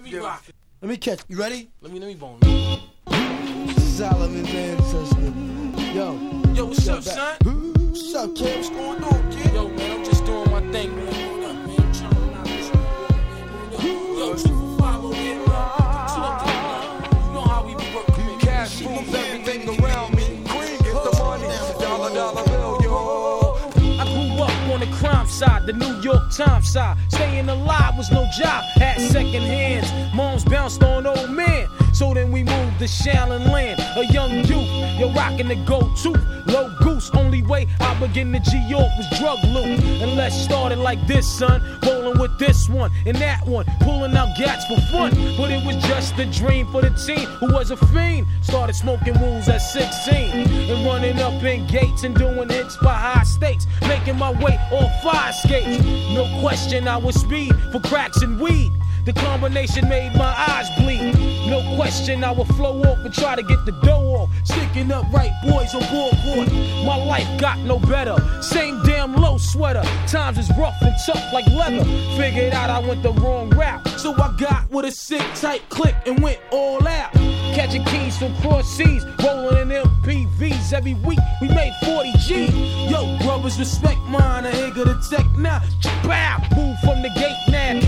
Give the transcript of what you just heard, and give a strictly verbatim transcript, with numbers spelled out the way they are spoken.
me rock it. Let me catch. You ready? Let me, let me bone. Solomon's ancestor. Yo. Yo, what's yo, up, son? What's up, kid? What's going on, kid? Yo, man, I'm just doing my thing, man. What up, man? I'm chilling out this shit. Yo, two for five over here, man. Two up there, man. You know how we be working, man. Cash moves everything around me. Green get the money. Dollar, dollar bill, yo. I grew up on the crime side, the New York Times side. Staying alive was no job, had second hands. Moms bounced on old men. So then we moved to Shaolin Land, a young youth. You're rocking the go-to, low goose. Only way I begin to G-York was drug loot. And let's start it like this, son. Rolling with this one and that one, pulling out gats for fun. But it was just a dream for the teen who was a fiend. Started smoking wools at sixteen and running up in gates and doing hits by high stakes, making my way on fire skates. No question I was speed for cracks and weed. The combination made my eyes bleed. No question I would flow off and try to get the dough off. Sticking up right boys on board. My life got no better. Same damn low sweater. Times is rough and tough like leather. Figured out I went the wrong route. So I got with a sick tight click and went all out. Catching keys from cross seas, rolling in M P Vs every week. We made forty G's. Yo, brothers, respect mine. I ain't gonna tech now. Bow, move from the gate now.